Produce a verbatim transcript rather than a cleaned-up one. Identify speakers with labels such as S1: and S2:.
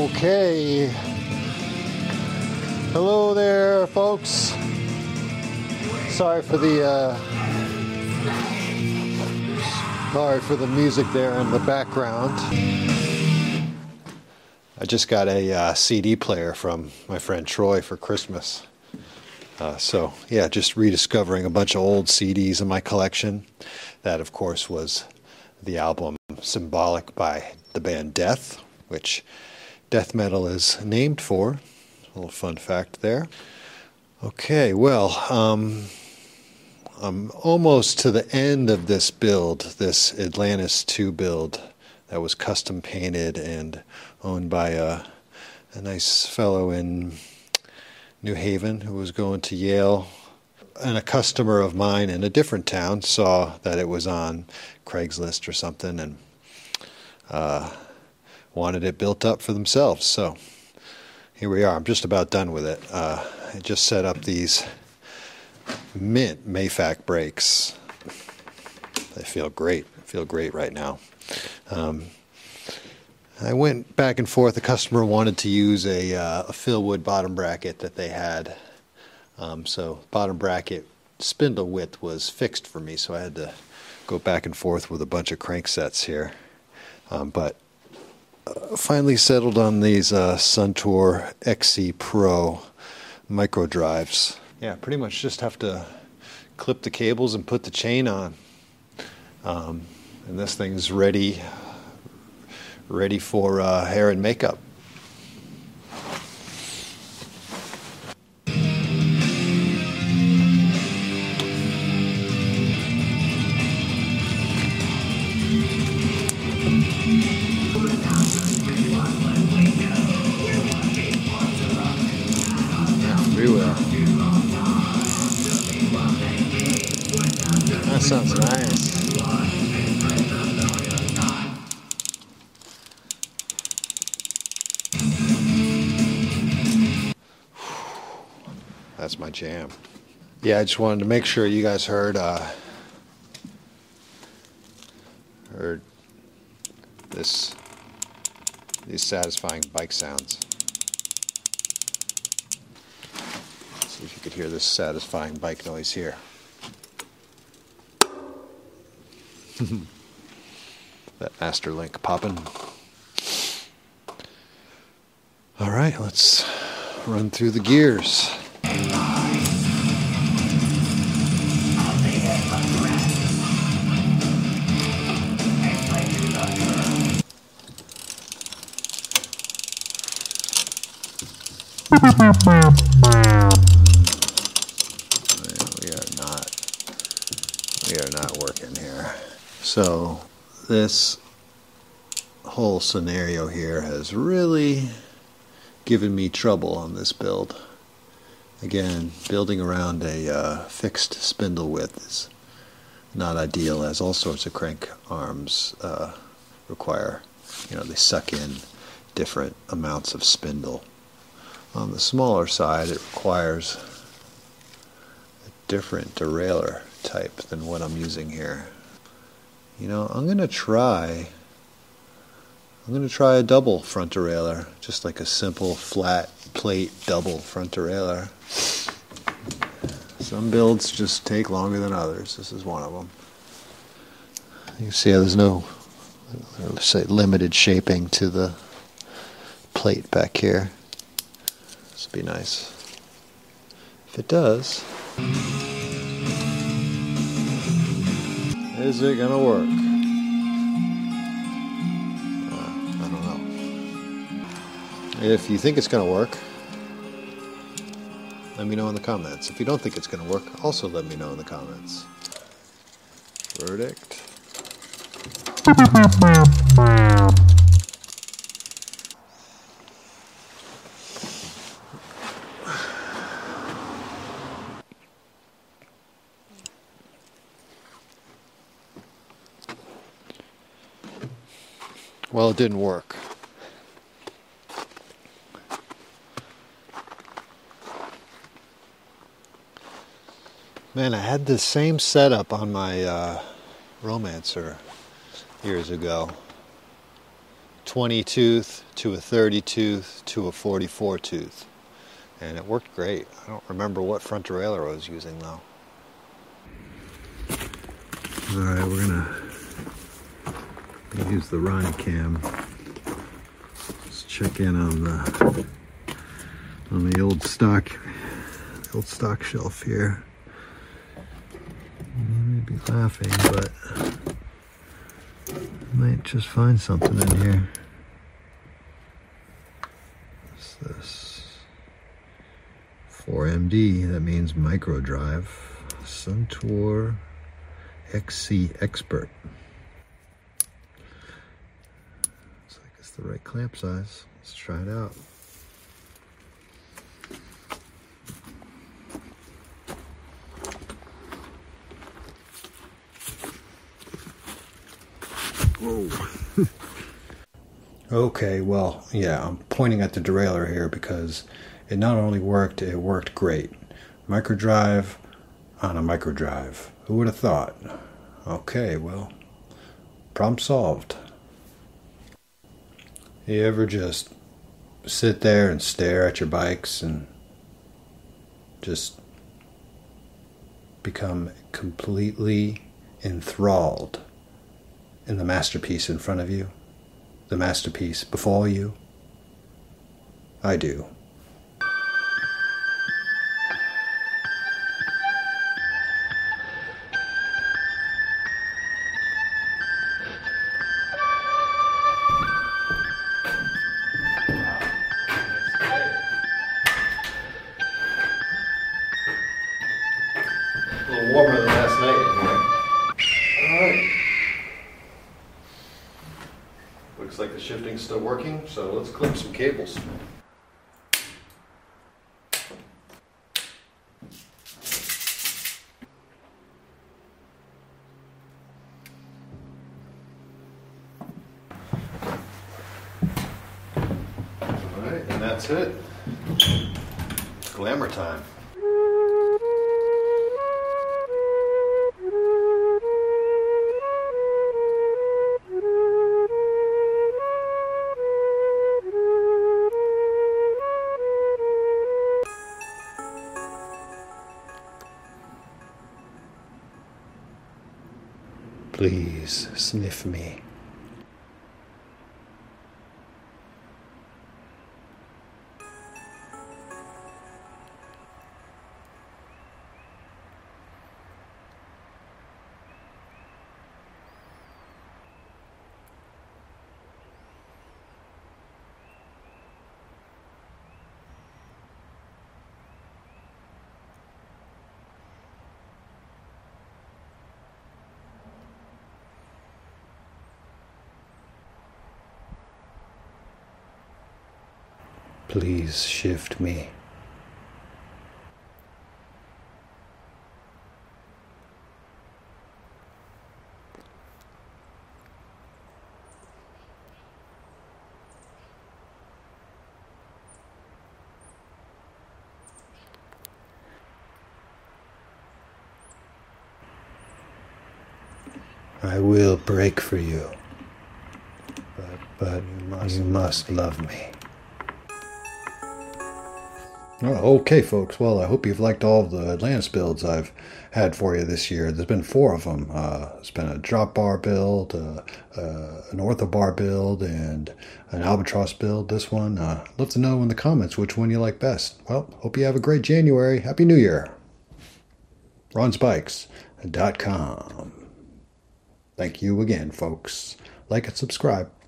S1: Okay. Hello there, folks. Sorry for the uh, sorry for the music there in the background. I just got a uh, C D player from my friend Troy for Christmas. Uh, so yeah, just rediscovering a bunch of old C Ds in my collection. That, of course, was the album Symbolic by the band Death, which death metal is named for. A little fun fact there. Okay, well, um, I'm almost to the end of this build, this Atlantis two build that was custom painted and owned by a, a nice fellow in New Haven who was going to Yale. And a customer of mine in a different town saw that it was on Craigslist or something and uh, wanted it built up for themselves. So here we are. I'm just about done with it. Uh, I just set up these mint Mayfac brakes. They feel great. Feel great right now. Um, I went back and forth. The customer wanted to use a, uh, a Philwood bottom bracket that they had. Um, so bottom bracket spindle width was fixed for me, so I had to go back and forth with a bunch of cranksets here. Um, but uh, finally settled on these uh, Suntour X C Pro micro drives. Yeah, pretty much just have to clip the cables and put the chain on. Um, and this thing's ready, ready for uh, hair and makeup. That sounds nice. That's my jam. Yeah, I just wanted to make sure you guys heard uh, heard this these satisfying bike sounds. See if you could hear this satisfying bike noise here. That master link popping. All right, let's run through the gears. We are not we are not working here. So this whole scenario here has really given me trouble on this build. Again, building around a uh, fixed spindle width is not ideal, as all sorts of crank arms uh, require. You know, they suck in different amounts of spindle. On the smaller side, it requires a different derailleur type than what I'm using here. You know, I'm going to try, I'm going to try a double front derailleur, just like a simple flat plate double front derailleur. Some builds just take longer than others. This is one of them. You see how there's no, let's say, limited shaping to the plate back here. This would be nice. If it does, is it gonna work? Uh, I don't know. If you think it's gonna work, let me know in the comments. If you don't think it's gonna work, also let me know in the comments. Verdict. Well, it didn't work. Man, I had the same setup on my uh, Romancer years ago. twenty tooth to a thirty tooth to a forty-four tooth. And it worked great. I don't remember what front derailleur I was using though. Alright, we're gonna use the Ronnie cam. Let's check in on the on the old stock the old stock shelf here. You may be laughing, but I might just find something in here. What's this? four M D, that means micro drive. Suntour X C Expert. Looks like it's the right clamp size. Let's try it out. Whoa. Okay, well, yeah, I'm pointing at the derailleur here because it not only worked, it worked great. Microdrive on a microdrive. Who would have thought? Okay, well, problem solved. You ever just sit there and stare at your bikes and just become completely enthralled in the masterpiece in front of you? The masterpiece before you? I do. A little warmer than last night in here. Alright. Looks like the shifting's still working, so let's clip some cables. Alright, and that's it. Glamour time. Please sniff me. Please shift me. I will break for you, but, but you must, you must love me. Oh, okay, folks. Well, I hope you've liked all of the Atlantis builds I've had for you this year. There's been four of them. Uh, it's been a drop bar build, uh, uh, an ortho bar build, and an albatross build. This one, uh, love to know in the comments which one you like best. Well, hope you have a great January. Happy New Year. Ron Spikes dot com. Thank you again, folks. Like and subscribe.